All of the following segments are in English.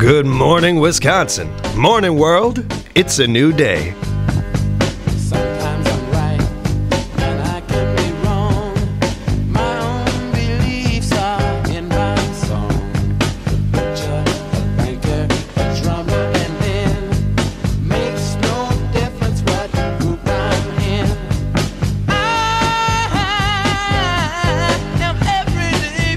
Good morning, Wisconsin. Morning, world. It's a new day. Sometimes I'm right, and I can be wrong. My own beliefs are in my song. The butcher, a banker, a drummer, and then makes no difference what group I'm in. I am everyday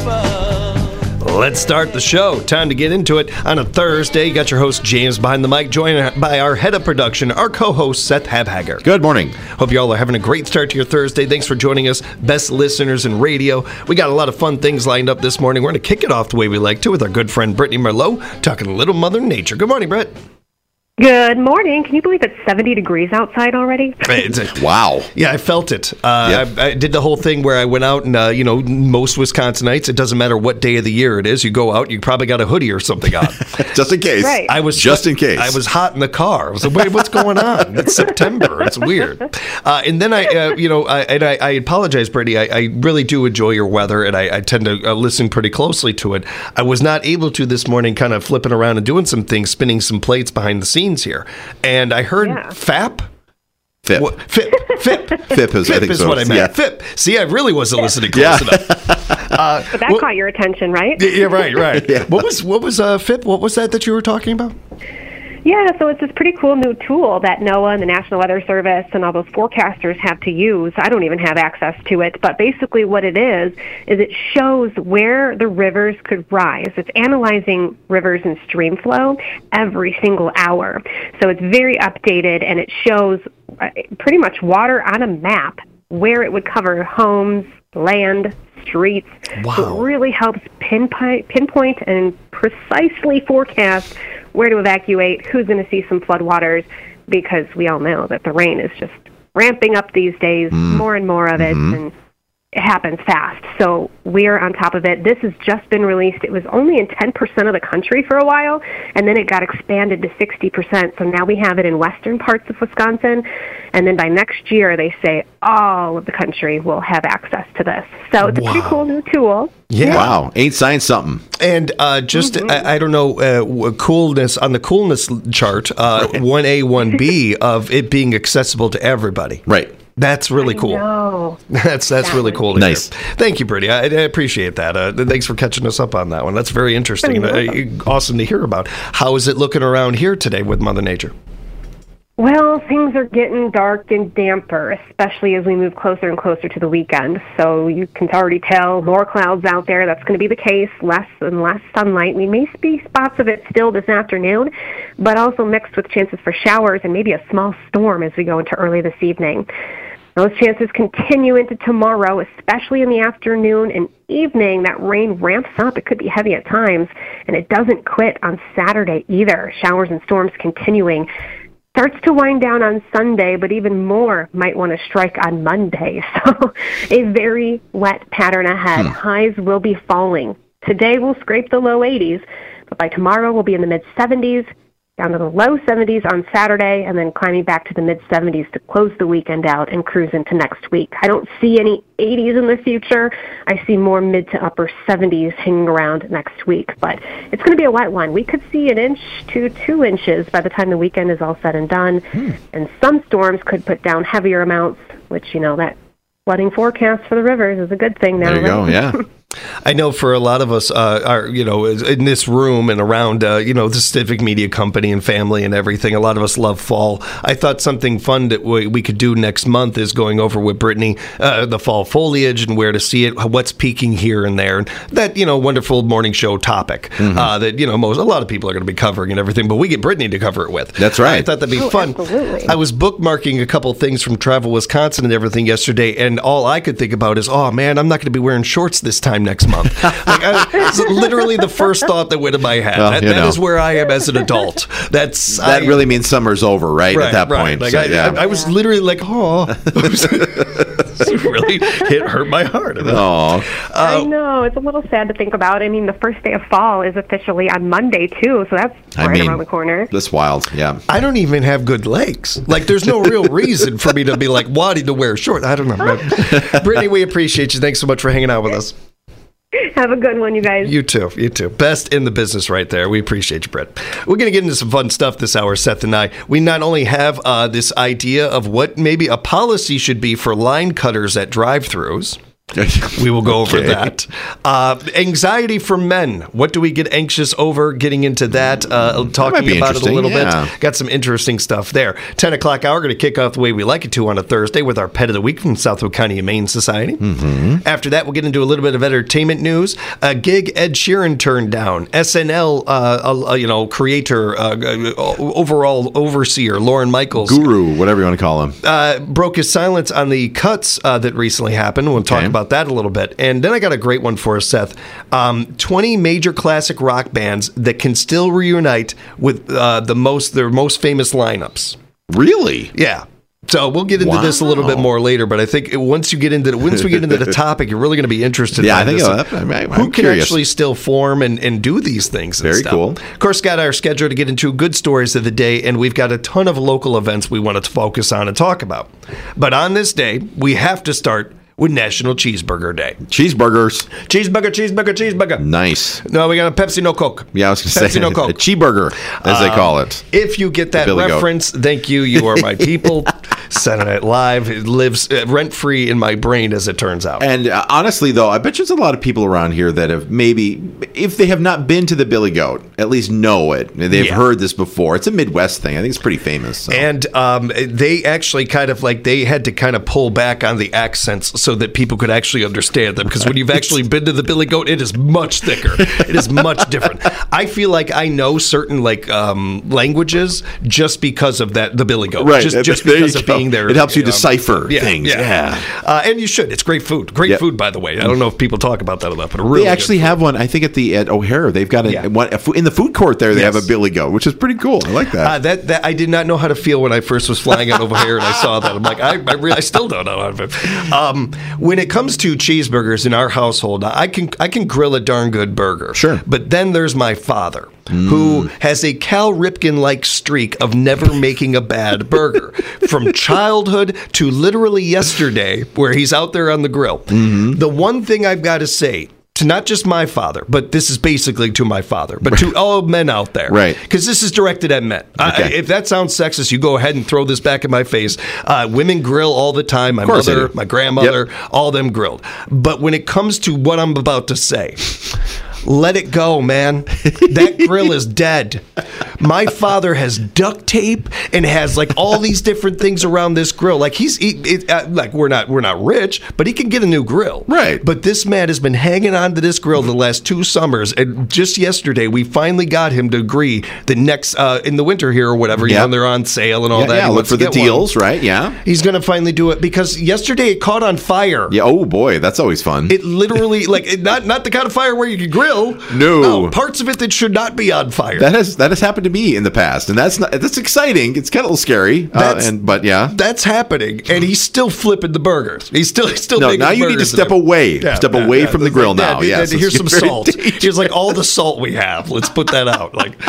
people. Let's start the show. Time to get into it. On a Thursday, you got your host, James, behind the mic, joined by our head of production, our co-host, Seth Habhager. Good morning. Hope you all are having a great start to your Thursday. Thanks for joining us, best listeners in radio. We got a lot of fun things lined up this morning. We're going to kick it off the way we like to with our good friend, Brittany Merlot, talking a little Mother Nature. Good morning, Britt. Good morning. Can you believe it's 70 degrees outside already? Wow. Yeah, I felt it. I did the whole thing where I went out and, most Wisconsinites, it doesn't matter what day of the year it is, you go out, you probably got a hoodie or something on. Just in case. Right. I was in case. I was hot in the car. I was like, wait, what's going on? It's September. It's weird. And then I apologize, Brady. I really do enjoy your weather, and I tend to listen pretty closely to it. I was not able to this morning, kind of flipping around and doing some things, spinning some plates behind the scenes here. And I heard FAP. FIP. FIP. FIP is, I think is so. what I meant. Yeah. FIP. See, I really wasn't listening close enough. But that caught your attention, right? Yeah, right. Yeah. What was FIP? What was that you were talking about? Yeah, so it's this pretty cool new tool that NOAA and the National Weather Service and all those forecasters have to use. I don't even have access to it, but basically what it is it shows where the rivers could rise. It's analyzing rivers and stream flow every single hour. So it's very updated, and it shows pretty much water on a map where it would cover homes, land, streets. Wow. So it really helps pinpoint and precisely forecast where to evacuate, who's going to see some floodwaters, because we all know that the rain is just ramping up these days, more and more of it, and it happens fast. So we're on top of it. This has just been released. It was only in 10% of the country for a while, and then it got expanded to 60%. So now we have it in western parts of Wisconsin, and then by next year, they say all of the country will have access to this. So it's a pretty cool new tool. Yeah. Wow. Ain't science something. And I don't know, coolness on the coolness chart, 1A, 1B of it being accessible to everybody. Right. That's really cool. No. That's really cool to Nice. hear. Thank you, Brittany. I appreciate that. Thanks for catching us up on that one. That's very interesting. Awesome to hear about. How is it looking around here today with Mother Nature? Well, things are getting dark and damper, especially as we move closer and closer to the weekend. So you can already tell more clouds out there. That's going to be the case, less and less sunlight. We may see spots of it still this afternoon, but also mixed with chances for showers and maybe a small storm as we go into early this evening. Those chances continue into tomorrow, especially in the afternoon and evening. That rain ramps up. It could be heavy at times, and it doesn't quit on Saturday either. Showers and storms continuing. Starts to wind down on Sunday, but even more might want to strike on Monday. So a very wet pattern ahead. Highs will be falling. Today we'll scrape the low 80s, but by tomorrow we'll be in the mid-70s, down to the low 70s on Saturday, and then climbing back to the mid-70s to close the weekend out and cruise into next week. I don't see any 80s in the future. I see more mid to upper 70s hanging around next week, but it's going to be a wet one. We could see 1 inch to 2 inches by the time the weekend is all said and done, and some storms could put down heavier amounts, which, that flooding forecast for the rivers is a good thing now. There you go, yeah. I know for a lot of us, in this room and around, the Civic Media Company and family and everything, a lot of us love fall. I thought something fun that we could do next month is going over with Brittany the fall foliage and where to see it, what's peaking here and there. And that, wonderful morning show topic that, a lot of people are going to be covering and everything, but we get Brittany to cover it with. That's right. I thought that'd be fun. Absolutely. I was bookmarking a couple things from Travel Wisconsin and everything yesterday, and all I could think about is, oh, man, I'm not going to be wearing shorts this time next month. It's literally the first thought that went in my head. Well, that is where I am as an adult. That really means summer's over, right? At that point. Like So, I was literally like, oh. It really hurt my heart. I know. It's a little sad to think about. I mean, the first day of fall is officially on Monday, too, so that's around the corner. That's wild, yeah. I don't even have good legs. Like, there's no real reason for me to be, wanting to wear shorts. I don't know. Brittany, we appreciate you. Thanks so much for hanging out with us. Have a good one, you guys. You too. You too. Best in the business right there. We appreciate you, Brett. We're going to get into some fun stuff this hour, Seth and I. We not only have this idea of what maybe a policy should be for line cutters at drive-thrus. We will go over that. Anxiety for men. What do we get anxious over? Getting into that, talking about it a little bit. Got some interesting stuff there. 10 o'clock hour, going to kick off the way we like it to on a Thursday with our Pet of the Week from Southwood County Humane Society. Mm-hmm. After that, we'll get into a little bit of entertainment news. A gig Ed Sheeran turned down. SNL, creator, overall overseer, Lorne Michaels. Guru, whatever you want to call him. Broke his silence on the cuts that recently happened. We'll talk about that a little bit. And then I got a great one for us, Seth. 20 major classic rock bands that can still reunite with their most famous lineups. Really? Yeah. So we'll get into this a little bit more later, but I think once we get into the topic, you're really going to be interested. Yeah, in I think I'm who can curious. Actually still form and do these things. And Very stuff. cool. Of course, got our schedule to get into good stories of the day, and we've got a ton of local events we want to focus on and talk about. But on this day, we have to start with National Cheeseburger Day. Cheeseburgers. Cheeseburger. Nice. No, we got a Pepsi No Coke. Yeah, I was going to say Pepsi No Coke. a cheeseburger, as they call it. If you get that reference, thank you. You are my people. Saturday Night Live, it lives rent-free in my brain, as it turns out. And honestly, though, I bet there's a lot of people around here that have maybe, if they have not been to the Billy Goat, at least know it. They've heard this before. It's a Midwest thing. I think it's pretty famous. So. And they actually they had to kind of pull back on the accents so that people could actually understand them. Because when you've actually been to the Billy Goat, it is much thicker. It is much different. I feel like I know certain languages just because of the Billy Goat. Right. Just because of being there. It helps you decipher things. Yeah. And you should. It's great food. Great food, by the way. I don't know if people talk about that enough, but really they actually have one. I think at O'Hara, they've got one in the food court there. They have a Billy Goat, which is pretty cool. I like that. That I did not know how to feel when I first was flying out over here and I saw that. I'm like, I still don't know how to feel. When it comes to cheeseburgers in our household, I can grill a darn good burger. Sure. But then there's my father, who has a Cal Ripken-like streak of never making a bad burger. From childhood to literally yesterday, where he's out there on the grill. Mm-hmm. The one thing I've got to say, to not just my father, but this is basically to my father, but to all men out there. Right. Because this is directed at men. Okay. If that sounds sexist, you go ahead and throw this back in my face. Women grill all the time. My mother, my grandmother, all them grilled. But when it comes to what I'm about to say, let it go, man. That grill is dead. My father has duct tape and has all these different things around this grill. We're not rich, but he can get a new grill. Right. But this man has been hanging on to this grill the last 2 summers, and just yesterday we finally got him to agree the next in the winter here or whatever. You know, they're on sale and all that. Yeah, look for the deals, right? Yeah. He's going to finally do it because yesterday it caught on fire. Yeah. Oh boy, that's always fun. It literally not the kind of fire where you can grill. No, parts of it that should not be on fire. That has happened to me in the past, and that's exciting. It's kind of a little scary, but yeah, that's happening, and he's still flipping the burgers. He's still. No, now you need to step away. Step away from the grill now. Yes, here's some salt. Here's all the salt we have. Let's put that out.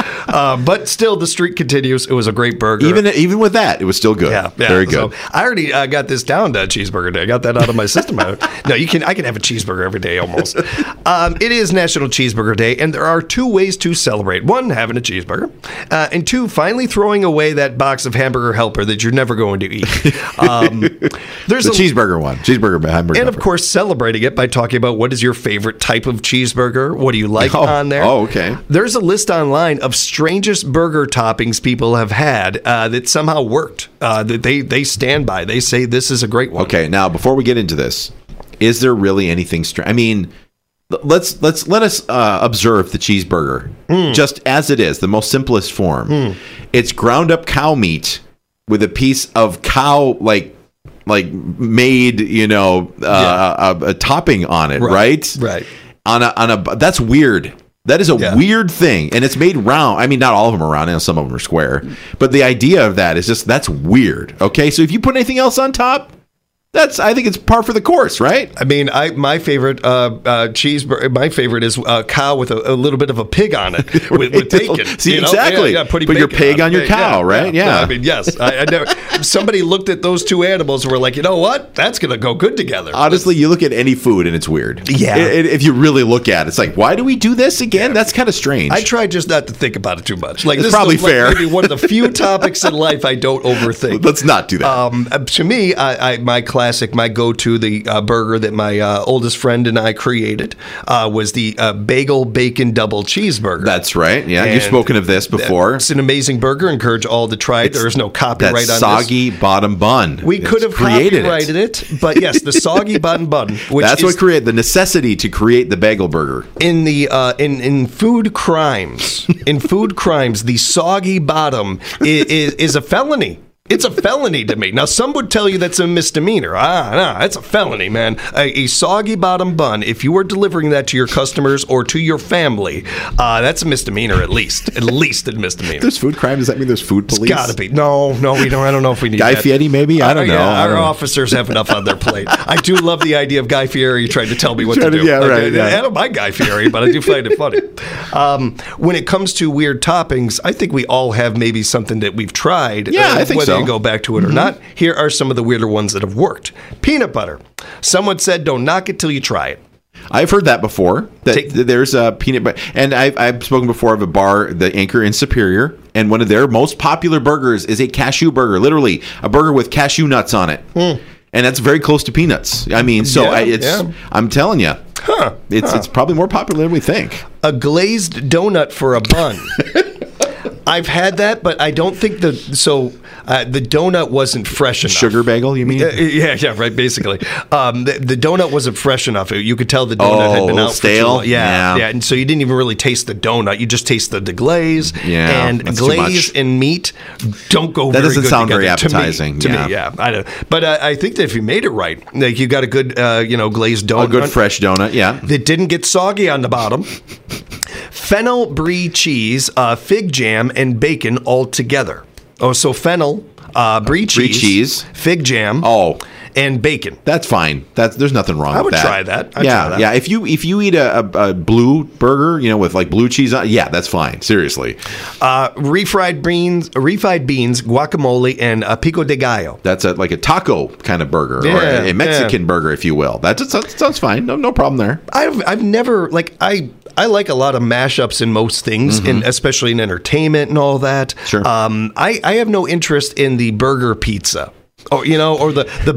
But still, the streak continues. It was a great burger. Even with that, it was still good. Yeah, very good. So I already got this down to Cheeseburger Day. I got that out of my system. No, I can have a cheeseburger every day almost. It is National Cheeseburger Day, and there are 2 ways to celebrate. 1, having a cheeseburger, and 2, finally throwing away that box of hamburger helper that you're never going to eat. There's the cheeseburger one, hamburger and helper. Of course, celebrating it by talking about what is your favorite type of cheeseburger. What do you like on there? Oh, okay. There's a list online of strangest burger toppings people have had that somehow worked. That they stand by. They say this is a great one. Okay, now before we get into this, is there really anything strange? I mean, let us observe the cheeseburger just as it is, the most simplest form. It's ground up cow meat with a piece of cow made, a topping on it, right? Right. On a that's weird. That is a weird thing, and it's made round. I mean, not all of them are round, and some of them are square. But the idea of that is that's weird. Okay, so if you put anything else on top, I think it's par for the course, right? I mean, my favorite cheeseburger. My favorite is cow with a little bit of a pig on it with bacon. See, you know? exactly. Putting Put your bacon pig on your cow, right? Yeah. No, I mean, yes. I never, somebody looked at those two animals and were like, you know what? That's going to go good together. Honestly, you look at any food and it's weird. Yeah. If you really look at it, it's like, why do we do this again? That's kind of strange. I try just not to think about it too much. Like, It's this probably is like fair. maybe one of the few topics in life I don't overthink. Let's not do that. To me, my classic, my go-to, the burger that my oldest friend and I created was the bagel bacon double cheeseburger. That's right. Yeah, you've And spoken of this before. It's an amazing burger. Encourage all to try it. There is no copyright That on soggy bottom bun. this. We could have copyrighted it, but yes, the soggy button bun. Which That's is what created the necessity to create the bagel burger. in the in food crimes. In food crimes, the soggy bottom is a felony. It's a felony to me. Now, some would tell you that's a misdemeanor. No, that's a felony, man. A soggy bottom bun, if you are delivering that to your customers or to your family, that's a misdemeanor at least. At least a misdemeanor. There's food crime. Does that mean there's food police? Gotta be. No, we don't. I don't know if we need Guy that. Fieri, maybe? I don't know. Yeah, I our don't know. officers have enough on their plate. I do love the idea of Guy Fieri trying to tell me what to Trying to- do. yeah, right, yeah. I don't mind Guy Fieri, but I do find it funny. When it comes to weird toppings, I think we all have maybe something that we've tried. Yeah, I think whether so. you go back to it or not. Here are some of the weirder ones that have worked. Peanut butter. Someone said, "Don't knock it till you try it." I've heard that before. There's a peanut butter, and I've spoken before of a bar, the Anchor in Superior, and one of their most popular burgers is a cashew burger. Literally, a burger with cashew nuts on it, and that's very close to peanuts. I mean, so Yeah, I'm telling you, it's probably more popular than we think. A glazed donut for a bun. I've had that, but I don't think the donut wasn't fresh enough. Sugar bagel, you mean? Yeah, right. Basically, the donut wasn't fresh enough. You could tell the donut had been out stale? for too long. Yeah, and so you didn't even really taste the donut. You just tasted the glaze. Yeah, and that's too glaze much. and meat don't go. That very doesn't good sound very together. appetizing, To yeah. me, yeah. I don't. But I think that if you made it right, like you got a good, glazed donut, A good fresh donut, yeah. that didn't get soggy on the bottom. Fennel brie cheese, fig jam, and bacon all together. Oh, so fennel, brie cheese, fig jam, and bacon. That's fine. There's nothing wrong I with would that. try that. I'd yeah, try that. yeah. If you eat a blue burger, with like blue cheese on, yeah, that's fine. Seriously, Refried beans, guacamole, and pico de gallo. that's like a taco kind of burger or Yeah, a Mexican burger, if you will. That sounds fine. No problem there. I've never I like a lot of mashups in most things, and especially in entertainment and all that. Sure. I have no interest in the burger pizza. Or or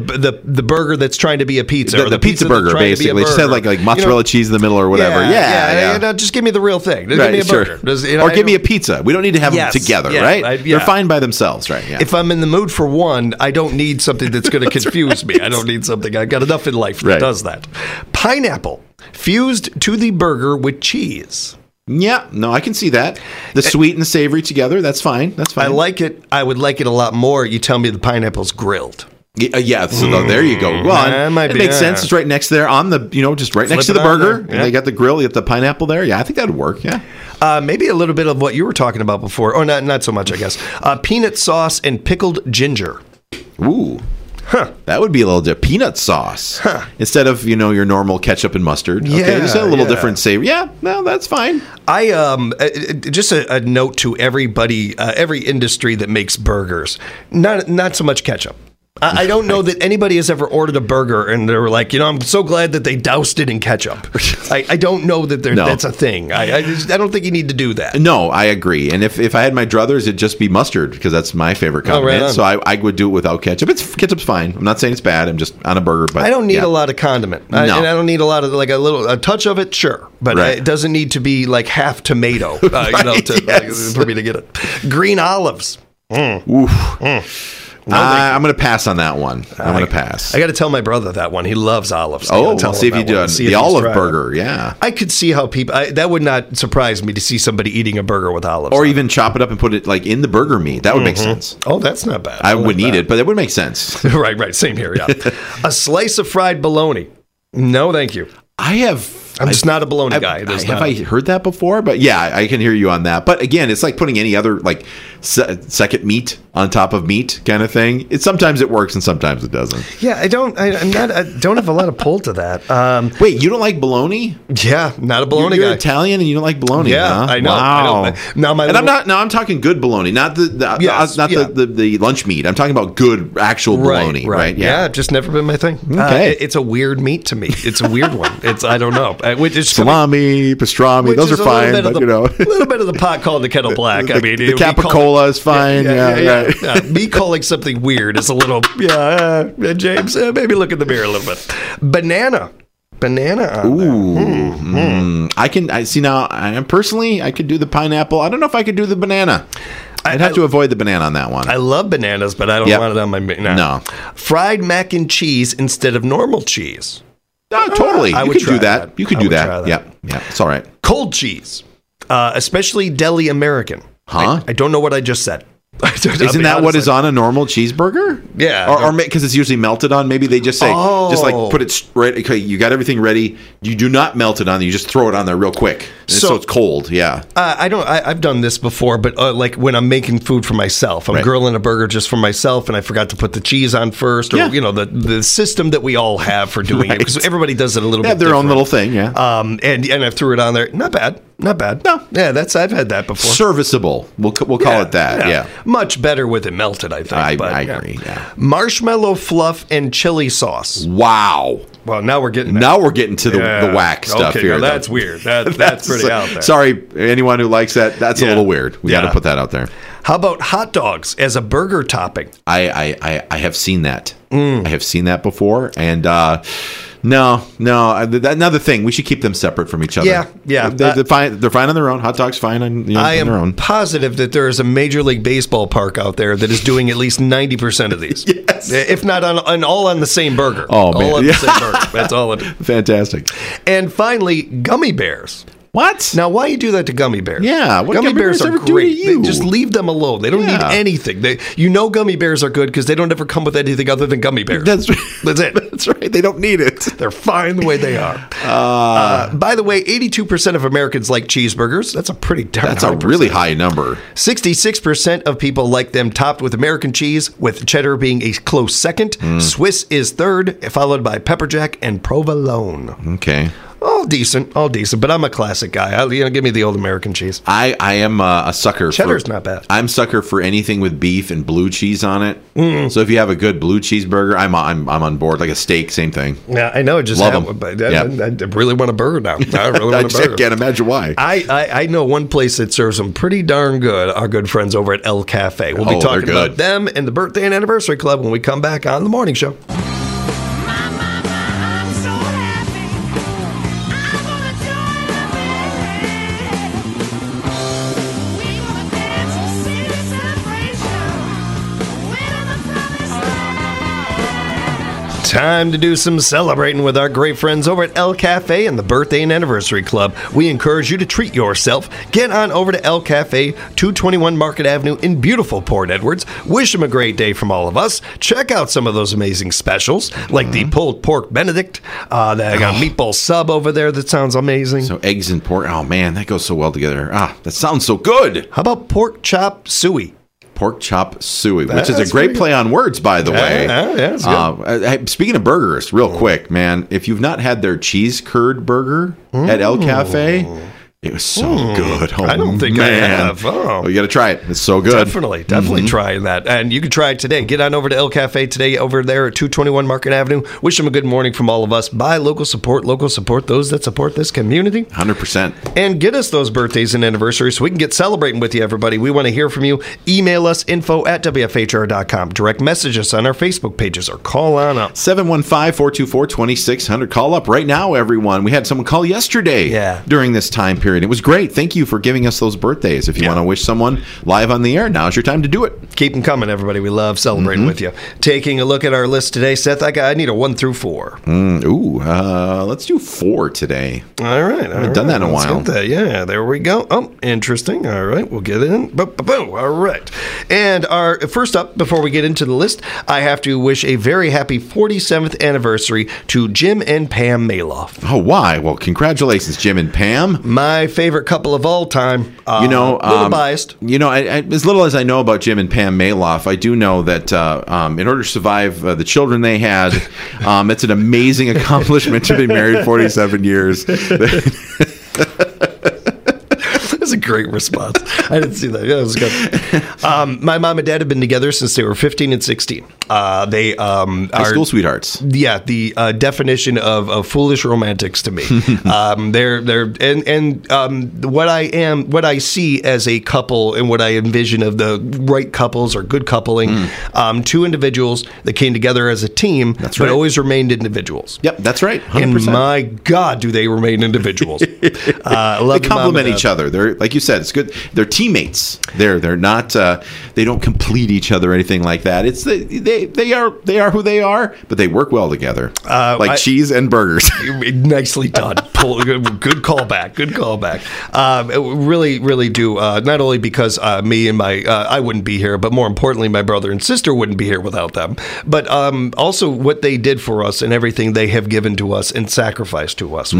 the burger that's trying to be a pizza, or The pizza that's burger, trying to be a basically. Just had burger. like mozzarella cheese in the middle or whatever. Yeah. Just give me the real thing. Just Right, give me a sure. burger. Just, or give me a pizza. We don't need to have Yes, them together, yeah, right? yeah. They're fine by themselves, right? Yeah. If I'm in the mood for one, I don't need something that's going to confuse me. I don't need something. I've got enough in life that Right. does that. Pineapple fused to the burger with cheese. Yeah, no, I can see that. The sweet and the savory together, that's fine. That's fine. I like it. I would like it a lot more. You tell me the pineapple's grilled. Yeah, so there you go. Well, that might it be- makes yeah. sense. It's right next there on the, just right next to Flip the it on burger. there, And yeah. they got the grill, you got the pineapple there. Yeah, I think that would work. Yeah. Maybe a little bit of what you were talking about before. Or not so much, I guess. Peanut sauce and pickled ginger. Ooh. That would be a little peanut sauce instead of your normal ketchup and mustard. Okay, Yeah, just a little yeah. different savory. Yeah, no, that's fine. I just a note to everybody, every industry that makes burgers. Not so much ketchup. I don't know that anybody has ever ordered a burger and they were like, I'm so glad that they doused it in ketchup. I don't know that that's a thing. I don't think you need to do that. No, I agree. And if I had my druthers, it'd just be mustard because that's my favorite Oh, right condiment. on. So I would do it without ketchup. Ketchup's fine. I'm not saying it's bad. I'm just on a burger. But I don't need yeah. a lot of condiment. No. And I don't need a lot of a touch of it, sure. But Right. it doesn't need to be like half tomato, yes. for me to get it. Green olives. I'm going to pass on that one. I'm going to pass. I got to tell my brother that one. He loves olives. I gotta tell I'll him see if that you do one. it. See The if he's olive tried it. burger, yeah. I could see how people. That would not surprise me to see somebody eating a burger with olives. Or on it. even chop it up and put it like in the burger meat. That would make sense. Oh, that's not bad. I like wouldn't eat that. it, but it would make sense. right. Same here. Yeah. A slice of fried bologna. No, thank you. I have I'm just not a bologna guy. It is Have not. I heard that before? But yeah, I can hear you on that. But again, it's like putting any other like second meat on top of meat kind of thing. Sometimes it works and sometimes it doesn't. Yeah, I don't have a lot of pull to that. Wait, you don't like bologna? Yeah, not a bologna You're guy. Italian and you don't like bologna? Yeah, huh? I know. Wow. I know. Now my and little- I'm talking good bologna, not Yes, yeah. the lunch meat. I'm talking about good actual bologna, right? Yeah, just never been my thing. Okay. It's a weird meat to me. It's a weird one. I don't know. Which is Salami, pastrami, which those is are a little fine, bit of but the- you know. a little bit of the pot called the kettle black. The, I mean, the capicola is fine. Yeah. Me calling something weird is a little, James, maybe look in the mirror a little bit. Banana on there. Ooh. I see now. I could do the pineapple. I don't know if I could do the banana. I'd have to avoid the banana on that one. I love bananas, but I don't Yep. want it on my No. Fried mac and cheese instead of normal cheese. No, totally. I You would could try do that. that. You could I do would that. try that. Yeah, it's all right. Cold cheese, especially deli American. Huh? I don't know what I just said. Isn't that what is on a normal cheeseburger? Yeah. Or because it's usually melted on. Maybe they just say, just like put it straight. Okay, you got everything ready. You do not melt it on. You just throw it on there real quick. So it's cold. Yeah. I've done this before, but like when I'm making food for myself, I'm Right. grilling a burger just for myself, and I forgot to put the cheese on first, or Yeah. the system that we all have for doing it, because everybody does it a little They bit. have their own different. little thing. Yeah. And I threw it on there. Not bad. No. Yeah, I've had that before. Serviceable. We'll call it that. Yeah. Much better with it melted, I think. I agree. Yeah. Marshmallow fluff and chili sauce. Wow. Well, now we're getting Now we're getting to the whack stuff okay, here. now that's though. weird. That's pretty out there. Sorry, anyone who likes that. That's a Yeah. little weird. We got to Yeah. put that out there. How about hot dogs as a burger topping? I have seen that. I have seen that before, and no. Another thing, we should keep them separate from each other. Yeah. They're fine. They're fine on their own. Hot dogs fine on, I on their am own. positive that there is a Major League Baseball park out there that is doing at least 90% of these. Yes. If not all on the same burger. Oh, man. All on Yeah. the same burger. That's all it is. Fantastic. And finally, gummy bears. What? Now, why you do that to gummy bears? Yeah, what gummy gummy bears bears are ever do to great. you? Just leave them alone. They don't need Yeah. anything. Gummy bears are good because they don't ever come with anything other than gummy bears. That's it. That's right. They don't need it. They're fine the way they are. By the way, 82% of Americans like cheeseburgers. That's a pretty darn That's a high really percentage. high number. 66% of people like them topped with American cheese, with cheddar being a close second. Swiss is third, followed by pepper jack and provolone. Okay. All decent, but I'm a classic guy. Give me the old American cheese. I am a sucker. Cheddar's not bad. I'm sucker for anything with beef and blue cheese on it. So if you have a good blue cheeseburger, I'm on board. Like a steak, same thing. Yeah, I know. It just Love happened, 'em. but Yeah. I really want a burger now. I really want a I burger. can't imagine why. I know one place that serves them pretty darn good. Our good friends over at El Cafe. We'll Oh, be they're talking about good. them and the Birthday and Anniversary Club when we come back on the morning show. I'm so happy. I'm gonna join the band. We gonna dance a city celebration. We're on the promised land. Time to do some celebrating with our great friends over at El Cafe and the Birthday and Anniversary Club. We encourage you to treat yourself. Get on over to El Cafe, 221 Market Avenue in beautiful Port Edwards. Wish them a great day from all of us. Check out some of those amazing specials, like the pulled pork Benedict. They got a meatball sub over there that sounds amazing. So eggs and pork. Oh man, that goes so well together. That sounds so good. How about pork chop suey? Pork chop suey, which is a That's great pretty play on words, by the way. Yeah, it's good. Hey, speaking of burgers, real quick, man, if you've not had their cheese curd burger at El Cafe, it was so good. Oh, I don't think I man. have. Oh. You got to try it. It's so good. Definitely trying that. And you can try it today. Get on over to El Cafe today over there at 221 Market Avenue. Wish them a good morning from all of us. Buy local, support those that support this community. 100%. And get us those birthdays and anniversaries so we can get celebrating with you, everybody. We want to hear from you. Email us info@wfhr.com. Direct message us on our Facebook pages or call on up. 715-424-2600. Call up right now, everyone. We had someone call yesterday Yeah. during this time period. period. It was great. Thank you for giving us those birthdays. If you want to wish someone live on the air, now's your time to do it. Keep them coming, everybody. We love celebrating with you. Taking a look at our list today, Seth, I need a 1 through 4. Let's do 4 today. All right. I haven't done that in a while. Yeah, there we go. Oh, interesting. All right, we'll get in. Boom. All right. And our first up, before we get into the list, I have to wish a very happy 47th anniversary to Jim and Pam Maloff. Oh, why? Well, congratulations, Jim and Pam. My favorite couple of all time. A little biased. I, as little as I know about Jim and Pam Maloff, I do know that in order to survive the children they had, it's an amazing accomplishment to be married 47 years. That's a great response. I didn't see that. Yeah, it was good. My mom and dad have been together since they were 15 and 16. They High school sweethearts. Yeah, the definition of foolish romantics to me. What I see as a couple and what I envision of the right couples or good coupling, two individuals that came together as a team, That's but right. always remained individuals. Yep, that's right. 100%. And my God, do they remain individuals? I love They the mom complement and each dad. other. They're, like you said, it's good. They're teammates. They're not. They don't complete each other or anything like that. It's they are who they are, but they work well together, like cheese and burgers. Nicely done. Good callback. Good callback. Really do. Not only because me and my I wouldn't be here, but more importantly, my brother and sister wouldn't be here without them. But also what they did for us and everything they have given to us and sacrificed to us.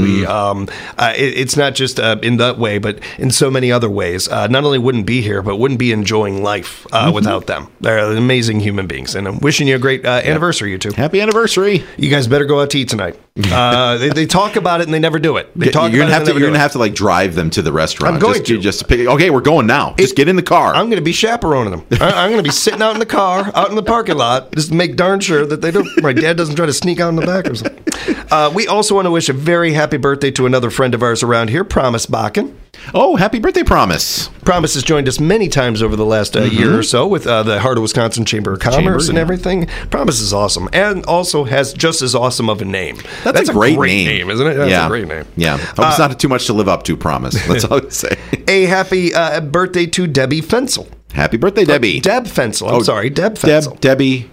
It's not just in that way, but in so many other ways. Not only wouldn't be here, but wouldn't be enjoying life without them. They're amazing human beings, and I'm wishing you a great anniversary, you two. Happy anniversary! You guys better go out to eat tonight. They talk about it and they never do it. They talk You're about gonna it. you're gonna have to like drive them to the restaurant. I'm going to. Just pick. Okay, we're going now. Just get in the car. I'm going to be chaperoning them. I'm going to be sitting out in the car, out in the parking lot, just to make darn sure that they don't. My dad doesn't try to sneak out in the back or something. We also want to wish a very happy birthday to another friend of ours around here, Promise Bakken. Oh, happy birthday, Promise! Promise has joined us many times over the last year or so with the Heart of Wisconsin Chamber of Commerce and everything. Promise is awesome, and also has just as awesome of a name. That's a great name, isn't it? That's a great name. Yeah, hope it's not too much to live up to. Promise. That's all I would say. A happy birthday to Debbie Fensel. Happy birthday, Debbie. Deb Fensel. I'm sorry, Deb Fensel. Debbie.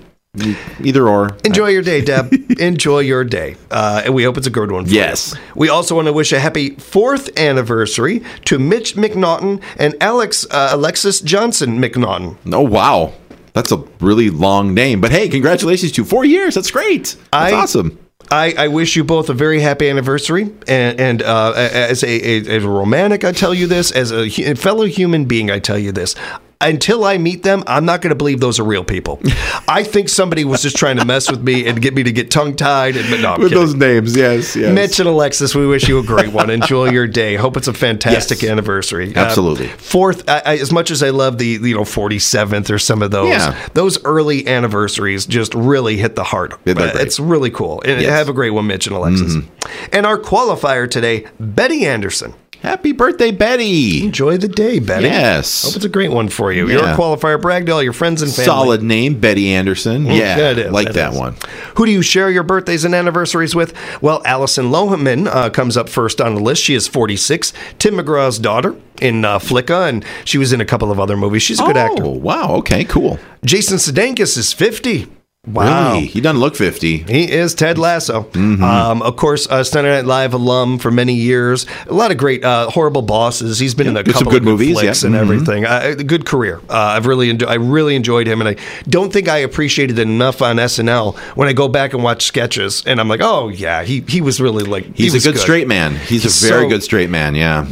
Either or. Enjoy your day, Deb. Enjoy your day. And we hope it's a good one for Yes. you. We also want to wish a happy 4th anniversary to Mitch McNaughton and Alexis Johnson McNaughton. Oh, wow. That's a really long name. But hey, congratulations to 4 years. That's great. That's awesome. I wish you both a very happy anniversary. And as a romantic, I tell you this. As a fellow human being, I tell you this. Until I meet them, I'm not going to believe those are real people. I think somebody was just trying to mess with me and get me to get tongue-tied. But no, I'm With kidding. those names, yes. Mitch and Alexis, we wish you a great one. Enjoy your day. Hope it's a fantastic Yes. anniversary. Absolutely. 4th, as much as I love the 47th or some of those, those early anniversaries just really hit the heart. They're great. It's really cool. And Yes. have a great one, Mitch and Alexis. And our qualifier today, Betty Anderson. Happy birthday, Betty. Enjoy the day, Betty. Yes. Hope it's a great one for you. Yeah. You're a qualifier. Brag to all your friends and family. Solid name, Betty Anderson. Yeah, it is. like It that is. one. Who do you share your birthdays and anniversaries with? Well, Allison Lohman comes up first on the list. She is 46. Tim McGraw's daughter in Flicka, and she was in a couple of other movies. She's a good actor. Oh, wow. Okay, cool. Jason Sudeikis is 50. Wow. Really? He doesn't look 50. He is Ted Lasso. Of course, Saturday Night Live alum for many years. A lot of great Horrible Bosses. He's been in a Did some couple good of good movies, flicks yeah. and everything. Good career. I really enjoyed him, and I don't think I appreciated it enough on SNL when I go back and watch sketches, and I'm like, oh yeah, he was really like He's a good straight man. He's a very good straight man, yeah.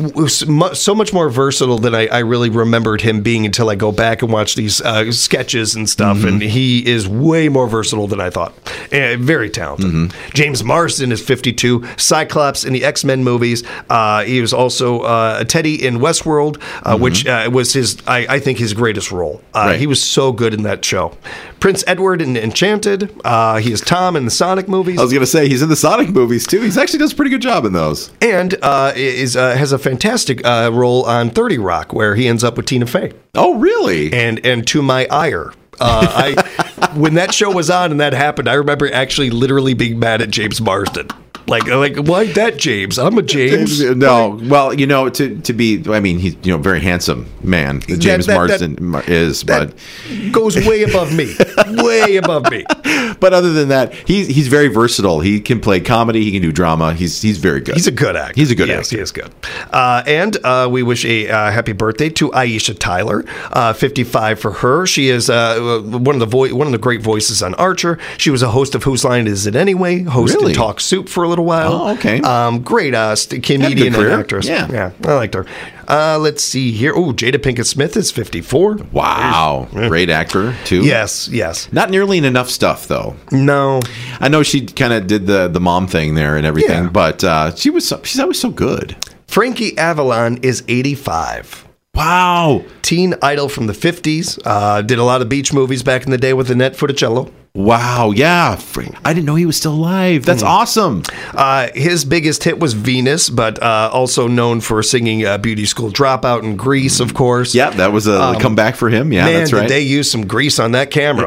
So much more versatile than I really remembered him being until I go back and watch these sketches and stuff. And he is way more versatile than I thought. Very talented. James Marsden is 52. Cyclops in the X-Men movies. He was also Teddy in Westworld, which was I think his greatest role. Right. He was so good in that show. Prince Edward in Enchanted. He is Tom in the Sonic movies. I was going to say, he's in the Sonic movies, too. He actually does a pretty good job in those. And has a fantastic role on 30 Rock, where he ends up with Tina Fey. Oh, really? And to my ire. When that show was on and that happened, I remember actually literally being mad at James Marsden. Like why that James? I'm a James. No, well, to be, I mean, he's very handsome man. James Marsden is, but goes way above me, way above me. But other than that, he's very versatile. He can play comedy. He can do drama. He's very good. He's a good actor. He's a good yes, actor. He is good. And we wish a happy birthday to Aisha Tyler, 55 for her. She is one of the great voices on Archer. She was a host of Whose Line Is It Anyway? Hosted Really? Talk Soup for a little while. Oh, okay. Great comedian and career. actress. Yeah. I liked her. Let's see here. Oh, Jada Pinkett Smith is 54. Wow, great actor too. Yes. Not nearly enough stuff though. No. I know she kind of did the mom thing there and everything, Yeah. but she's always so good. Frankie Avalon is 85. Wow. Teen idol from the 50s. Did a lot of beach movies back in the day with Annette Funicello. Wow. Yeah. I didn't know he was still alive. That's awesome. His biggest hit was Venus, but also known for singing Beauty School Dropout in Grease, of course. Yeah, that was a comeback for him. Yeah, Man, that's right. did they use some grease on that camera.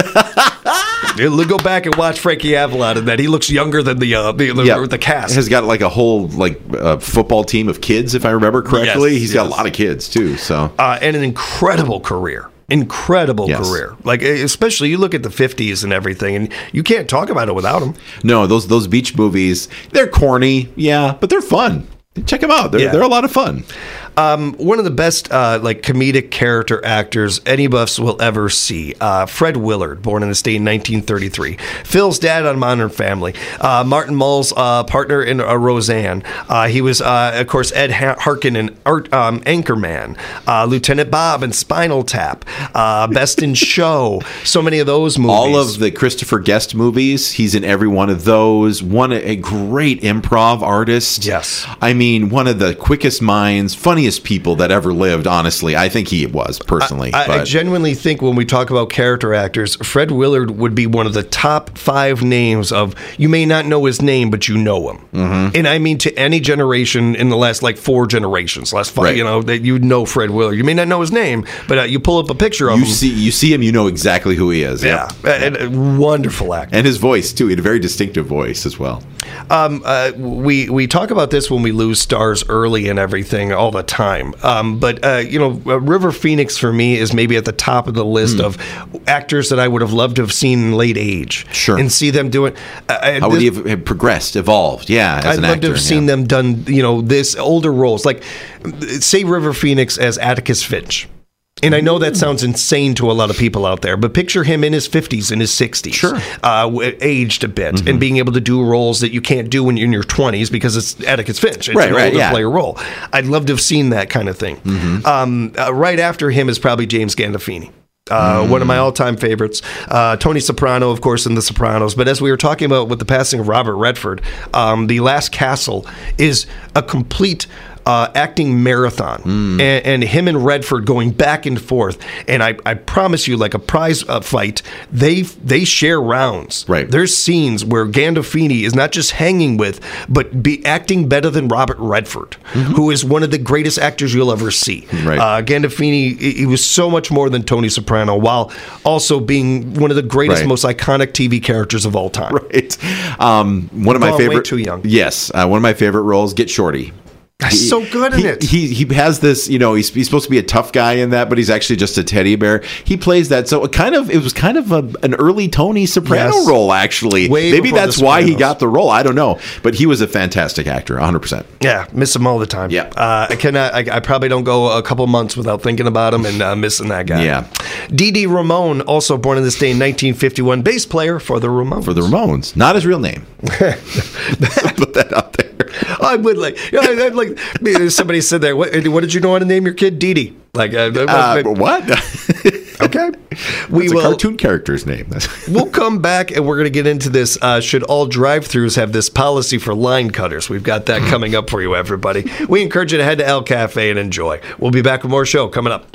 Go back and watch Frankie Avalon, and that he looks younger than the cast. Has got like a whole football team of kids, if I remember correctly. Yes, He's got a yes. lot of kids too. So And an incredible career. Yes. Career. Like, especially you look at the 50s and everything, and you can't talk about it without him. no, those beach movies, they're corny, yeah, but they're fun. Check them out. They're a lot of fun. One of the best comedic character actors any of us will ever see. Fred Willard, born in the state in 1933. Phil's dad on Modern Family. Martin Mull's partner in Roseanne. He was, of course, Ed Harkin in Anchorman. Lieutenant Bob in Spinal Tap. Best in Show. So many of those movies. All of the Christopher Guest movies, he's in every one of those. A great improv artist. Yes. I mean, one of the quickest minds, funniest people that ever lived, honestly. I think he was, personally. I genuinely think when we talk about character actors, Fred Willard would be one of the top 5 names of, you may not know his name, but you know him. Mm-hmm. And I mean to any generation in the last 4 generations, last 5, Right. that you know Fred Willard. You may not know his name, but you pull up a picture of him. you see him, you know exactly who he is. Yeah, and a wonderful actor. And his voice, too. He had a very distinctive voice as well. We talk about this when we lose stars early and everything all the time. But River Phoenix for me is maybe at the top of the list of actors that I would have loved to have seen in late age. Sure. And see them doing. How would he have progressed, evolved? Yeah, as I'd an love actor. to have seen them done, this older roles. Like, say River Phoenix as Atticus Finch. And I know that sounds insane to a lot of people out there, but picture him in his 50s, in his 60s, Sure. aged a bit, and being able to do roles that you can't do when you're in your 20s because it's Atticus Finch. It's an older player role. I'd love to have seen that kind of thing. Right after him is probably James Gandolfini. One of my all-time favorites. Tony Soprano, of course, in The Sopranos. But as we were talking about with the passing of Robert Redford, The Last Castle is a complete acting marathon, and him and Redford going back and forth. And I promise you, like a prize fight, they share rounds. Right. There's scenes where Gandolfini is not just hanging with, but be acting better than Robert Redford, who is one of the greatest actors you'll ever see. Right. Gandolfini, he was so much more than Tony Soprano, while also being one of the greatest, Right. most iconic TV characters of all time. Right. One of my Gone favorite. way too young. Yes. One of my favorite roles, Get Shorty. He's so good in it. He has this, he's supposed to be a tough guy in that, but he's actually just a teddy bear. He plays that, so it was kind of an early Tony Soprano Yes. role, actually. Way Maybe before that's The why he Sopranos. got the role. I don't know, but he was a fantastic actor, 100%. Yeah, miss him all the time. Yeah. I probably don't go a couple months without thinking about him and missing that guy. Yeah. Dee Ramone, also born in this day in 1951, bass player for the Ramones. For the Ramones, not his real name. Put that out there. I would I'd like somebody said there. What did you know how to name your kid? Dee Dee. Like What? okay. We It's a will. cartoon character's name. We'll come back and we're going to get into this. Should all drive-thrus have this policy for line cutters? We've got that coming up for you, everybody. We encourage you to head to El Cafe and enjoy. We'll be back with more show coming up. Up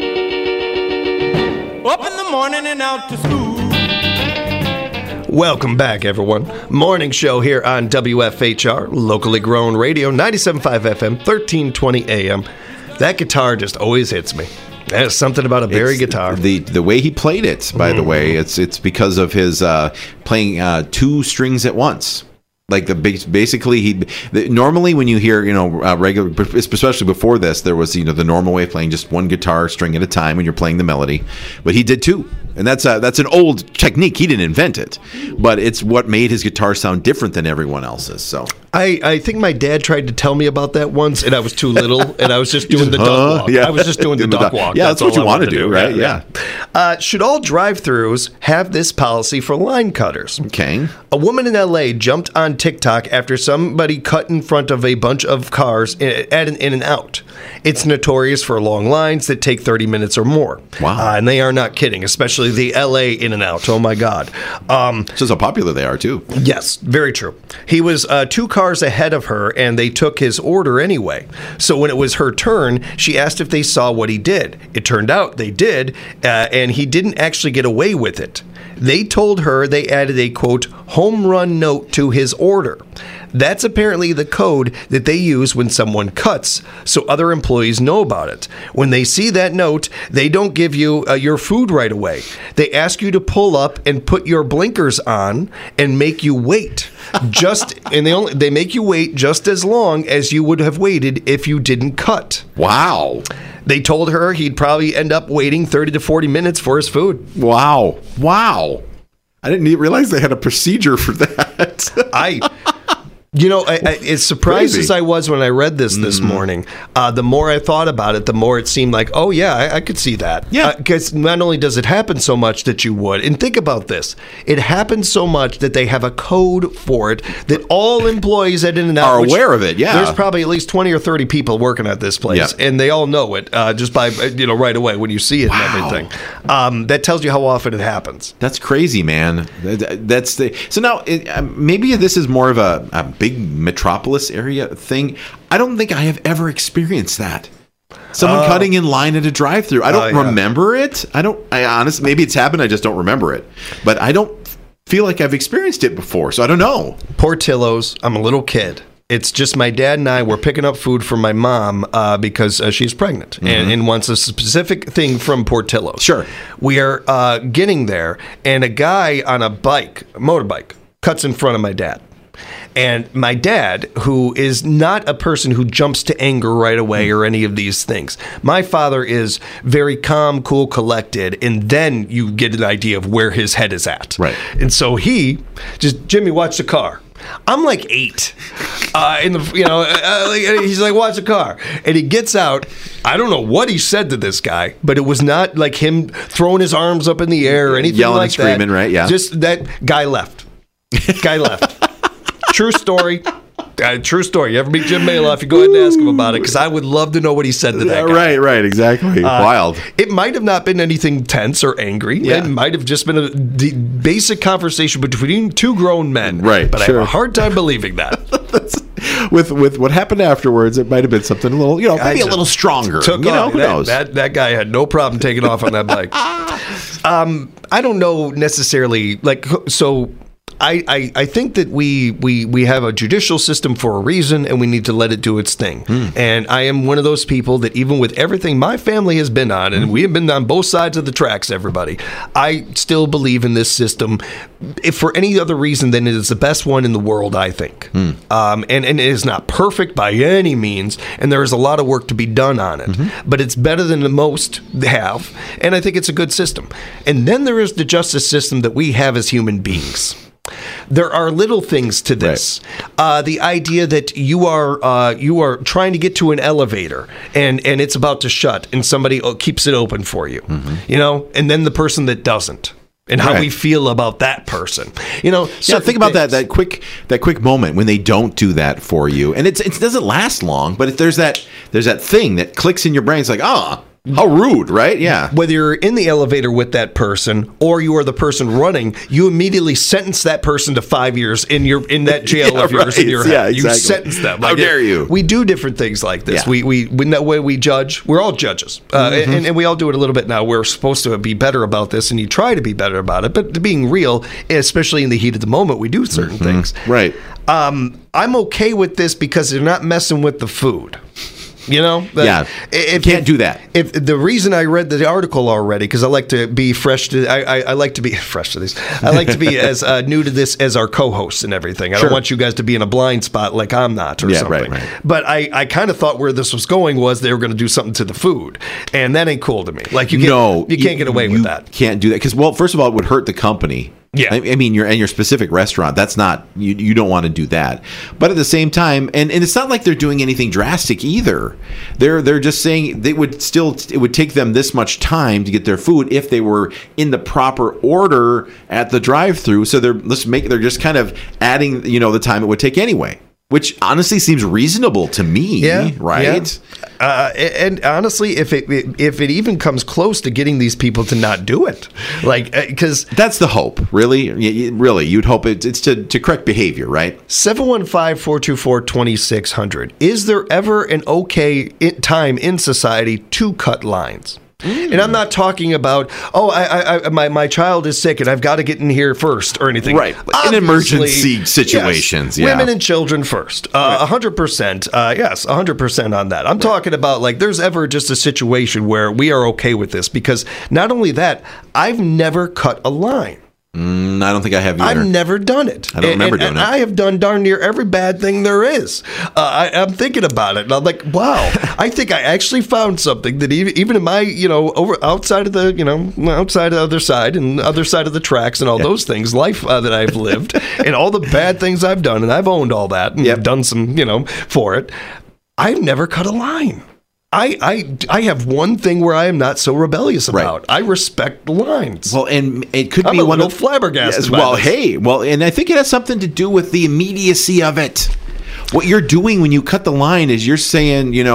in the morning and out to school. Welcome back, everyone. Morning show here on WFHR, locally grown radio, 97.5 FM, 1320 AM. That guitar just always hits me. There's something about a Barry guitar. The way he played it, by the way, it's because of his playing 2 strings at once. Like basically, normally when you hear, regular, especially before this, there was, the normal way of playing just one guitar string at a time when you're playing the melody. But he did two. And that's an old technique. He didn't invent it, but it's what made his guitar sound different than everyone else's. So I think my dad tried to tell me about that once, and I was too little, and I was just doing the duck walk. Yeah. I was just doing the duck walk. Yeah, that's what all you I want to wanted do, right? Yeah. Should all drive-thrus have this policy for line cutters? Okay. A woman in L.A. jumped on TikTok after somebody cut in front of a bunch of cars at an In-N-Out. It's notorious for long lines that take 30 minutes or more. Wow. And they are not kidding, especially the L.A. In-N-Out. Oh, my God. Shows how popular they are, too. Yes, very true. He was 2 cars ahead of her, and they took his order anyway. So when it was her turn, she asked if they saw what he did. It turned out they did, and he didn't actually get away with it. They told her they added a, quote, home run note to his order. That's apparently the code that they use when someone cuts, so other employees know about it. When they see that note, they don't give you your food right away. They ask you to pull up and put your blinkers on and make you wait. They make you wait just as long as you would have waited if you didn't cut. Wow. They told her he'd probably end up waiting 30 to 40 minutes for his food. Wow. I didn't even realize they had a procedure for that. As surprised Crazy. as I was when I read this morning, the more I thought about it, the more it seemed like, oh, yeah, I could see that. Yeah. Because not only does it happen so much that you would, and think about this, it happens so much that they have a code for it that all employees at In-N-Out Are aware of it, yeah. There's probably at least 20 or 30 people working at this place, Yeah. and they all know it just by, right away when you see it and everything. That tells you how often it happens. That's crazy, man. So now maybe this is more of a big metropolis area thing. I don't think I have ever experienced that. Someone cutting in line at a drive-thru. I don't remember it. I honestly, maybe it's happened. I just don't remember it. But I don't feel like I've experienced it before, so I don't know. Portillo's. I'm a little kid. It's just my dad and I were picking up food for my mom because she's pregnant and wants a specific thing from Portillo's. Sure. We are getting there, and a guy on a motorbike, cuts in front of my dad. And my dad, who is not a person who jumps to anger right away or any of these things. My father is very calm, cool, collected, and then you get an idea of where his head is at. Right. And so Jimmy, watch the car. I'm like 8. He's like, watch the car. And he gets out. I don't know what he said to this guy, but it was not like him throwing his arms up in the air or anything Yelling like and screaming, that. right? Yeah. Just that guy left. True story. True story. You ever meet Jim Maloff, you go ahead and ask him about it, because I would love to know what he said to that guy. Right, exactly. Wild. It might have not been anything tense or angry. Yeah. It might have just been a basic conversation between 2 grown men. Right, But sure. I have a hard time believing that. With what happened afterwards, it might have been something a little, maybe a little stronger. Took who off. knows? That guy had no problem taking off on that bike. I don't know necessarily, so I think that we have a judicial system for a reason, and we need to let it do its thing. And I am one of those people that even with everything my family has been on, and we have been on both sides of the tracks, everybody, I still believe in this system, if for any other reason than it is the best one in the world, I think. And it is not perfect by any means, and there is a lot of work to be done on it. But it's better than the most have, and I think it's a good system. And then there is the justice system that we have as human beings. There are little things to this. Right. The idea that you are trying to get to an elevator and it's about to shut and somebody keeps it open for you, and then the person that doesn't. And how we feel about that person, So think about that quick moment when they don't do that for you, and it doesn't last long. But there's that thing that clicks in your brain. It's like, how rude, right? Yeah. Whether you're in the elevator with that person or you are the person running, you immediately sentence that person to 5 years in that jail of yours in your head. Yeah, exactly. You sentence them. How dare you? We do different things like this. Yeah. We that way we judge. We're all judges, and we all do it a little bit now. We're supposed to be better about this, and you try to be better about it. But being real, especially in the heat of the moment, we do certain things. Right. I'm okay with this because they're not messing with the food. You know? Yeah. Can't do that. If the reason I read the article already, because I like to be fresh to, I like to be fresh to these. I like to be as new to this as our co-hosts and everything. I don't want you guys to be in a blind spot like I'm not or something. Right. But I kind of thought where this was going was they were going to do something to the food, and that ain't cool to me. Like you can't get away with that. Can't do that because, well, first of all, it would hurt the company. Yeah. I mean, your specific restaurant, that's not, you don't want to do that. But at the same time, and it's not like they're doing anything drastic either. They're just saying it would take them this much time to get their food if they were in the proper order at the drive-through. So they're just kind of adding, the time it would take anyway. Which honestly seems reasonable to me, right? Yeah. And honestly, if it even comes close to getting these people to not do it, like because that's the hope, really, you'd hope it's to correct behavior, right? 715-424-2600. Is there ever an okay time in society to cut lines? And I'm not talking about, my child is sick and I've got to get in here first or anything. Right. In emergency situations. Yes, women and children first. 100%. Yes, 100% on that. I'm talking about like there's ever just a situation where we are okay with this because not only that, I've never cut a line. I don't think I have either. I've never done it. I don't remember doing it. I have done darn near every bad thing there is. I'm thinking about it, and I'm like, wow. I think I actually found something that even in my, outside of the, outside of the other side and other side of the tracks and all those things, life that I've lived, and all the bad things I've done, and I've owned all that, and done some, for it. I've never cut a line. I have one thing where I am not so rebellious about. Right. I respect lines. Well, and it could I'm be a one little flabbergasted. Yes, and I think it has something to do with the immediacy of it. What you're doing when you cut the line is you're saying, you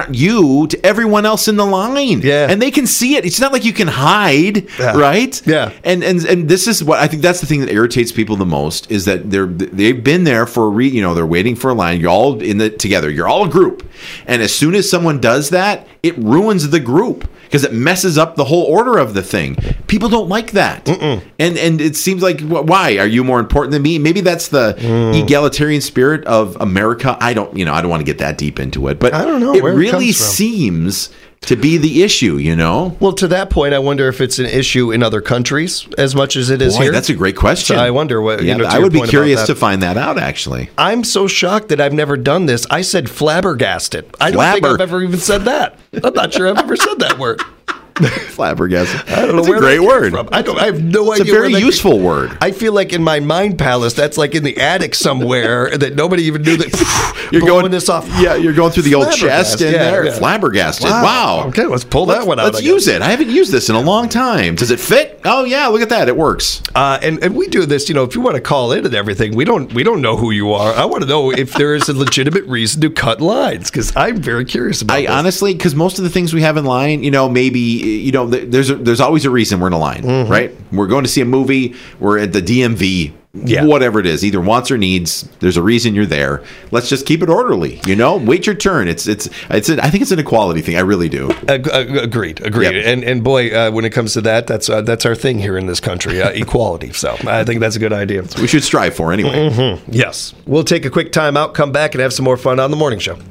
to everyone else in the line. Yeah. And they can see it. It's not like you can hide, right? Yeah. And this is what I think that's the thing that irritates people the most is that they've been there for they're waiting for a line. You're all together. You're all a group. And as soon as someone does that, it ruins the group because it messes up the whole order of the thing. People don't like that. And it seems like, why? Are you more important than me? Maybe that's the egalitarian spirit of America. I don't want to get that deep into it, but I don't know it where really it comes from. Seems to be the issue, Well, to that point, I wonder if it's an issue in other countries as much as it is here. That's a great question. So I wonder what. I would be curious to find that out. Actually, I'm so shocked that I've never done this. I said flabbergasted. I don't think I've ever even said that. I'm not sure I've ever said that word. Flabbergasted. I don't know it's where a great word. From. I have no idea. It's a very useful word. I feel like in my mind palace, that's like in the attic somewhere that nobody even knew that you're blowing this off. Yeah, you're going through the old chest in there. Yeah. Flabbergasted. Wow. Okay, let's pull that one out. Let's use it. I haven't used this in a long time. Does it fit? Oh yeah, look at that. It works. And we do this. If you want to call in and everything, we don't know who you are. I want to know if there is a legitimate reason to cut lines because I'm very curious about. Honestly, because most of the things we have in line, maybe there's always a reason we're in a line, right? We're going to see a movie. We're at the DMV. Yeah. Whatever it is, either wants or needs. There's a reason you're there. Let's just keep it orderly. Wait your turn. I think it's an equality thing. I really do. Agreed. Yep. And boy, when it comes to that, that's our thing here in this country, equality. So I think that's a good idea. We should strive for anyway. Yes. We'll take a quick time out, come back, and have some more fun on the morning show.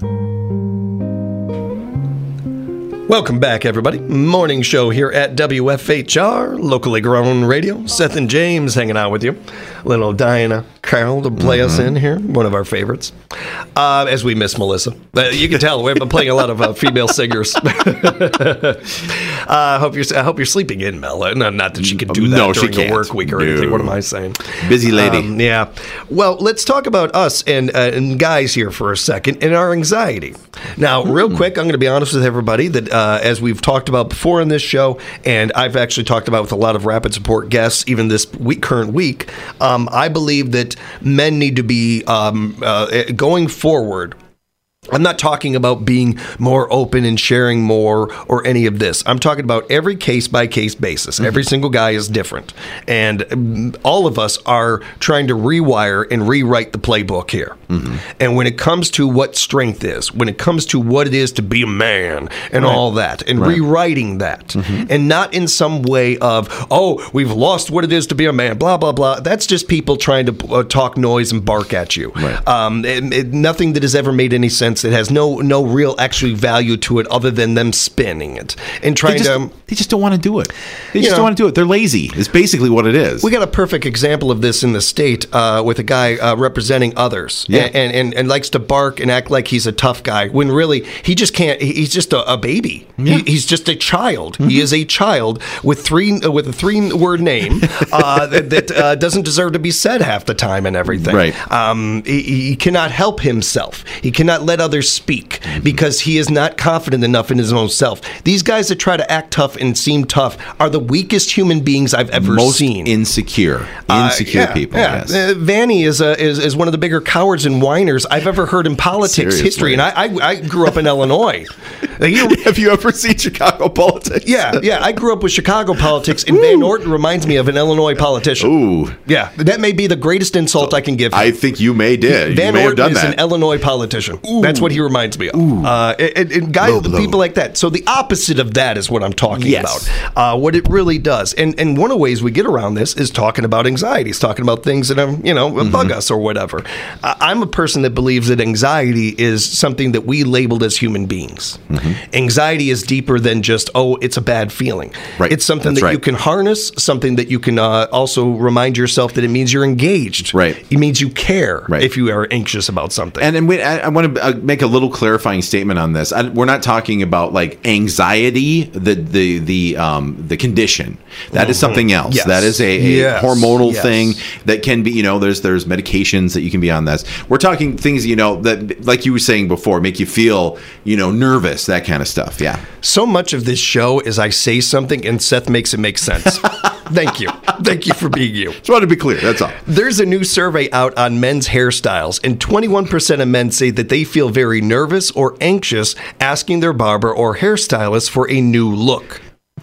Welcome back, everybody. Morning show here at WFHR, locally grown radio. Seth and James hanging out with you. Little Diana Carroll to play us in here, one of our favorites. As we miss Melissa. You can tell we've been playing a lot of female singers. I hope you're sleeping in, Mel. Not that she could do that during the work week or anything. What am I saying? Busy lady. Yeah. Well, let's talk about us and guys here for a second and our anxiety. Now, real quick, I'm going to be honest with everybody that as we've talked about before in this show, and I've actually talked about with a lot of Rapid Support guests, even this current week, I believe that men need to be going forward. I'm not talking about being more open and sharing more or any of this. I'm talking about every case-by-case basis. Every single guy is different. And all of us are trying to rewire and rewrite the playbook here. And when it comes to what strength is, when it comes to what it is to be a man and all that, and rewriting that, and not in some way of, we've lost what it is to be a man, blah, blah, blah. That's just people trying to talk noise and bark at you. Nothing that has ever made any sense science that has no real actually value to it other than them spinning it and trying They just don't want to do it. They just know, don't want to do it. They're lazy. It's basically what it is. We got a perfect example of this in the state with a guy representing others, Yeah. and likes to bark and act like he's a tough guy when really he just can't. He's just a baby. Yeah. He's just a child. He is a child with a 3-word name that doesn't deserve to be said half the time and everything. Right. He cannot help himself. He cannot let others speak because he is not confident enough in his own self. These guys that try to act tough and seem tough are the weakest human beings I've ever Most seen. insecure people. Yeah. Yes. Vanny is one of the bigger cowards and whiners I've ever heard in politics Seriously. history, and I grew up in Illinois. Have you ever seen Chicago politics? Yeah, I grew up with Chicago politics, and Van Orton reminds me of an Illinois politician. Ooh. Yeah, that may be the greatest insult I can give him. I think you may did. Van you may have Orton done is that. an Illinois politician. That's what he reminds me of. And guys, Low blow. people like that. So the opposite of that is what I'm talking Yes. about. What it really does. And one of the ways we get around this is talking about anxieties, talking about things that bug us or whatever. I'm a person that believes that anxiety is something that we labeled as human beings. Anxiety is deeper than just, it's a bad feeling. Right. It's something That's that right. you can harness, something that you can also remind yourself that it means you're engaged. Right. It means you care Right. if you are anxious about something. And I want to make a little clarifying statement on this. We're not talking about like anxiety, the condition. That is something else. Yes. That is a Yes. hormonal Yes. thing that can be. There's medications that you can be on. This. We're talking things that, like you were saying before, make you feel nervous. That kind of stuff. Yeah. So much of this show is I say something and Seth makes it make sense. Thank you. Thank you for being you. Just wanted to be clear. That's all. There's a new survey out on men's hairstyles, and 21% of men say that they feel very nervous or anxious asking their barber or hairstylist for a new look.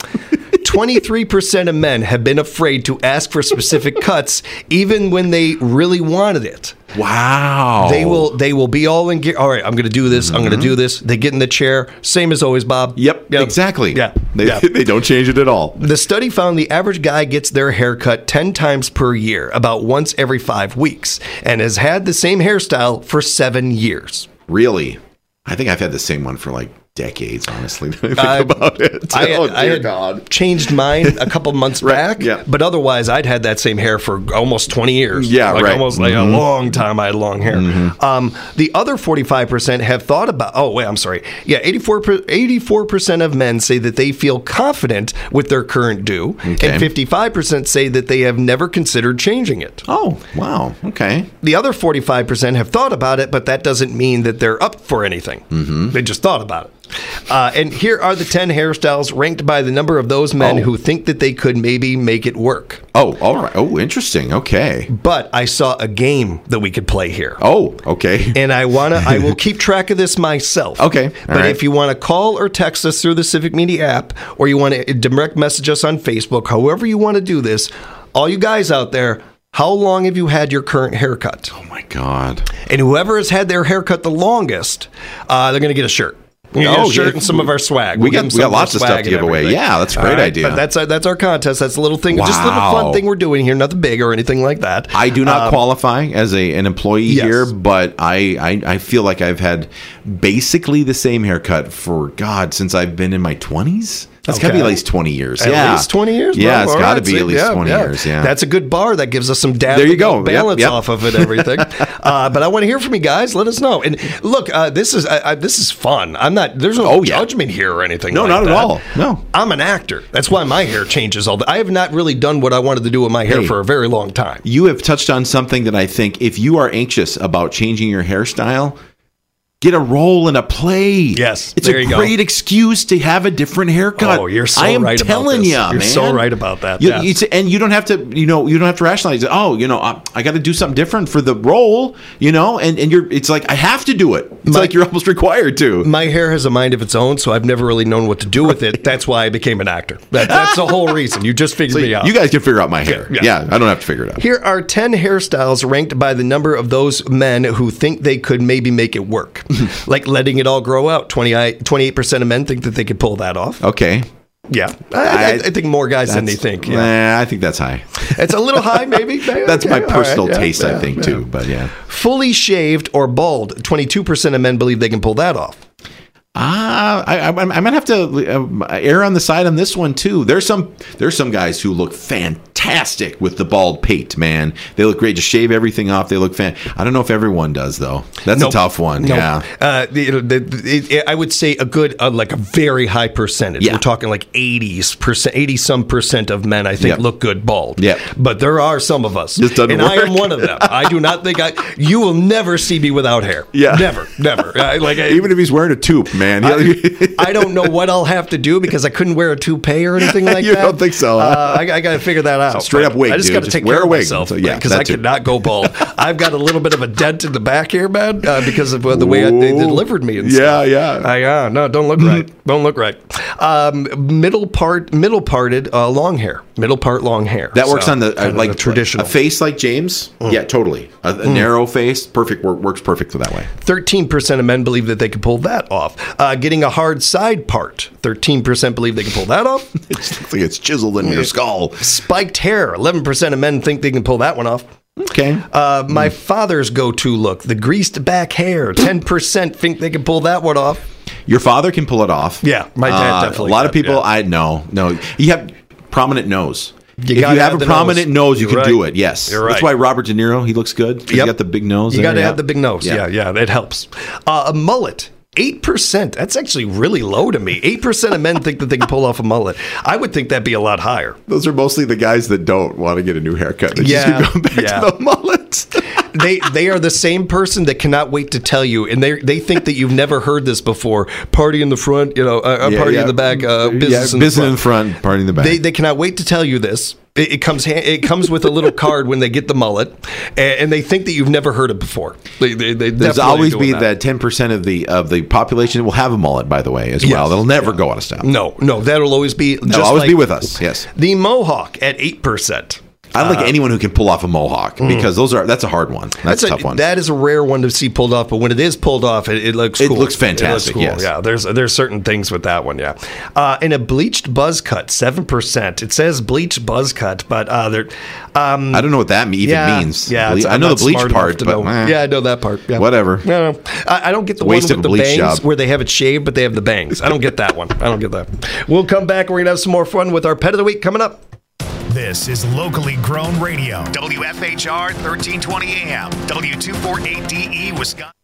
23% of men have been afraid to ask for specific cuts, even when they really wanted it. Wow. They will be all in gear. All right, I'm going to do this. I'm going to do this. They get in the chair. Same as always, Bob. Yep. Exactly. Yeah. They don't change it at all. The study found the average guy gets their hair cut 10 times per year, about once every 5 weeks, and has had the same hairstyle for 7 years. Really? I think I've had the same one for like decades, honestly. When I think about it. I Dear had God. changed mine a couple months Right, back, yeah. but otherwise I'd had that same hair for almost 20 years. Yeah, like right. almost like a long time I had long hair. The other 45% have thought about, 84% of men say that they feel confident with their current do, Okay. and 55% say that they have never considered changing it. Oh, wow. Okay. The other 45% have thought about it, but that doesn't mean that they're up for anything. They just thought about it. And here are the 10 hairstyles ranked by the number of those men who think that they could maybe make it work. Oh, all right. Oh, interesting. Okay. But I saw a game that we could play here. Oh, okay. And I will keep track of this myself. Okay, all But right. if you want to call or text us through the Civic Media app, or you want to direct message us on Facebook, however you want to do this, all you guys out there, how long have you had your current haircut? Oh, my God. And whoever has had their haircut the longest, they're going to get a shirt. We're gonna get a shirt and some of our swag. We We'll got give them some lots of swag stuff to and give away. everything. Yeah, that's a great All right, idea. But that's our contest. That's a little thing, just a little Wow. fun thing we're doing here. Nothing big or anything like that. I do not qualify as an employee Yes. here, but I feel like I've had basically the same haircut for, God, since I've been in my 20s. That's got to be Okay. at least 20 years. At least 20 years? Yeah, Well, it's all got to right. be at least Yeah, 20 yeah. years. Yeah. That's a good bar. That gives us some data. There you go. Yep, Balance yep. off of it, everything. But I want to hear from you guys. Let us know. And look, this is fun. I'm not. There's no Oh, yeah. judgment here or anything. No, like not at that. all. No. I'm an actor. That's why my hair changes all the. I have not really done what I wanted to do with my hair Hey. for a very long time. You have touched on something that I think if you are anxious about changing your hairstyle, get a role in a play. Yes, it's there a you go. great excuse to have a different haircut. Oh, you're so I am right about telling this. you, You're man. so right about that, You, yes. and you don't have to, you don't have to rationalize it. Oh, I got to do something different for the role, and you're. It's like I have to do it. It's like you're almost required to. My hair has a mind of its own, so I've never really known what to do with it. That's why I became an actor. That's the whole reason. You just figured me out. You guys can figure out my hair. Yeah. Yeah, I don't have to figure it out. Here are 10 hairstyles ranked by the number of those men who think they could maybe make it work. Like letting it all grow out. 28% of men think that they could pull that off. Okay. Yeah. I think more guys than they think. Yeah. I think that's high. It's a little high, maybe. That's Okay, my all personal right, yeah, taste, I yeah, think, yeah. too. But yeah. Fully shaved or bald, 22% of men believe they can pull that off. I might have to err on the side on this one too. There's some guys who look fantastic with the bald pate, man. They look great. Just shave everything off. They look I don't know if everyone does though. That's Nope. a tough one. Nope. Yeah. I would say a good, like a very high percentage. Yeah. We're talking like 80% of men, I think, Yep. look good bald. Yep. But there are some of us. Just doesn't and I am work. one of them. I do not think you will never see me without hair. Yeah. Never. Even if he's wearing a toque, man. I don't know what I'll have to do because I couldn't wear a toupee or anything like You that. don't think so, huh? I got to figure that out. straight up wig, I just dude. got to Just take wear care a of wig. myself. So, yeah, because that I too. could not go bald. I've got a little bit of a dent in the back here, man, because of the way they delivered me. And stuff. Yeah. No, don't look right. Don't look right. Middle parted long hair. Middle part long hair. That works So, on the kind of like traditional. a face like James. Yeah, totally. A narrow face, perfect. Works perfectly that way. 13% of men believe that they can pull that off. Getting a hard side part. 13% believe they can pull that off. It looks like it's chiseled in your skull. Spiked hair. 11% of men think they can pull that one off. Okay. My father's go-to look, the greased back hair. 10% think they can pull that one off. Your father can pull it off. Yeah, my dad definitely A lot of can, people, yeah. no. You have prominent nose. If you gotta have have a the prominent nose, you You're can do right. it. Yes, You're that's right. why Robert De Niro, he looks good. 'Cause He got the big nose. You there, got to yeah. have the big nose. Yeah, it helps. A mullet. 8%. That's actually really low to me. 8% of men think that they can pull off a mullet. I would think that'd be a lot higher. Those are mostly the guys that don't want to get a new haircut. They Yeah, just keep going back yeah. to the mullets. They are the same person that cannot wait to tell you, and they think that you've never heard this before. Party in the front, party in the back, business in the business front. in front, party in the back. They cannot wait to tell you this. It comes with a little card when they get the mullet, and they think that you've never heard it before. They There's definitely always doing be that 10% of the population will have a mullet, by the way, as well. Yes. They'll never go out of style. No, that'll always be. They'll always be with us. Yes. The mohawk at 8%. I like anyone who can pull off a mohawk because that's a hard one. That's a tough one. That is a rare one to see pulled off, but when it is pulled off, it looks cool. It looks fantastic, cool. yes. Yeah, there's certain things with that one, yeah. And a bleached buzz cut, 7%. It says bleached buzz cut, but they're I don't know what that even means. Yeah, I know the bleach part, but yeah, I know that part. Yeah. Whatever. No. I don't get the one Waste of with a the bleach bangs job. where they have it shaved, but they have the bangs. I don't get that one. I don't get that. We'll come back. We're gonna have some more fun with our pet of the week coming up. This is locally grown radio. WFHR 1320 AM, W248DE, Wisconsin.